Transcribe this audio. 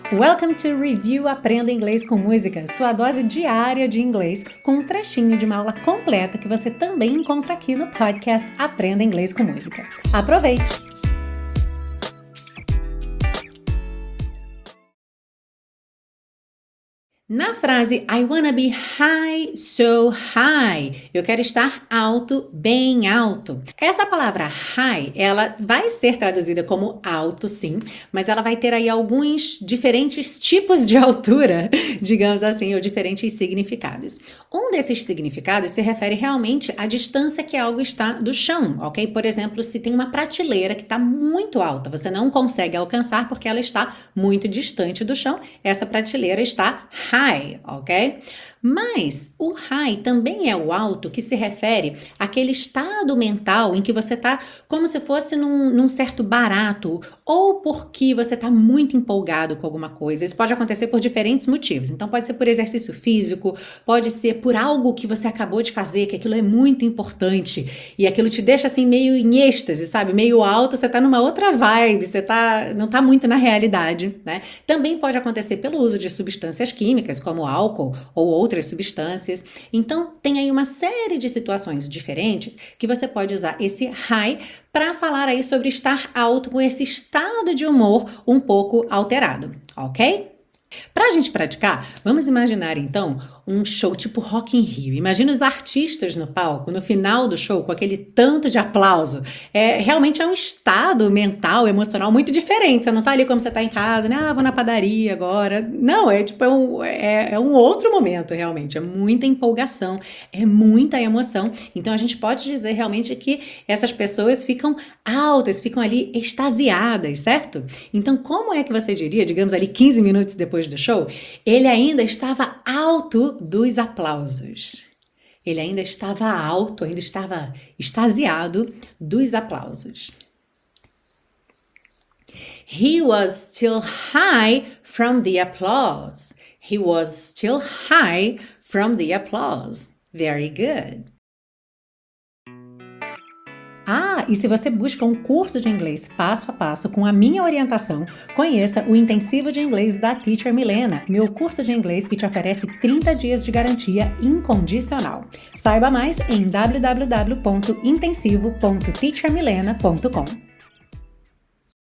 Welcome to Review Aprenda Inglês com Música, sua dose diária de inglês, com um trechinho de uma aula completa que você também encontra aqui no podcast Aprenda Inglês com Música. Aproveite! Na frase I wanna be high, so high, eu quero estar alto, bem alto. Essa palavra high, ela vai ser traduzida como alto, sim, mas ela vai ter aí alguns diferentes tipos de altura, digamos assim, ou diferentes significados. Um desses significados se refere realmente à distância que algo está do chão, ok? Por exemplo, se tem uma prateleira que está muito alta, você não consegue alcançar porque ela está muito distante do chão, essa prateleira está high, ok? Mas o high também é o alto que se refere àquele estado mental em que você está como se fosse num certo barato ou porque você está muito empolgado com alguma coisa. Isso pode acontecer por diferentes motivos. Então pode ser por exercício físico, pode ser por algo que você acabou de fazer, que aquilo é muito importante e aquilo te deixa assim meio em êxtase, sabe? Meio alto, você está numa outra vibe, não está muito na realidade, né? Também pode acontecer pelo uso de substâncias químicas, como álcool ou outras substâncias. Então, tem aí uma série de situações diferentes que você pode usar esse high para falar aí sobre estar alto com esse estado de humor um pouco alterado, ok? Para a gente praticar, vamos imaginar então um show tipo Rock in Rio. Imagina os artistas no palco, no final do show, com aquele tanto de aplauso. Realmente é um estado mental, emocional muito diferente. Você não tá ali como você tá em casa, né? Vou na padaria agora. Não, é um outro momento, realmente. É muita empolgação, é muita emoção. Então a gente pode dizer realmente que essas pessoas ficam altas, ficam ali extasiadas, certo? Então como é que você diria, digamos ali 15 minutos depois do show, ele ainda estava alto dos aplausos. Ele ainda estava alto, ainda estava extasiado dos aplausos. He was still high from the applause. He was still high from the applause. Very good. E se você busca um curso de inglês passo a passo com a minha orientação, conheça o Intensivo de Inglês da Teacher Milena, meu curso de inglês que te oferece 30 dias de garantia incondicional. Saiba mais em www.intensivo.teachermilena.com.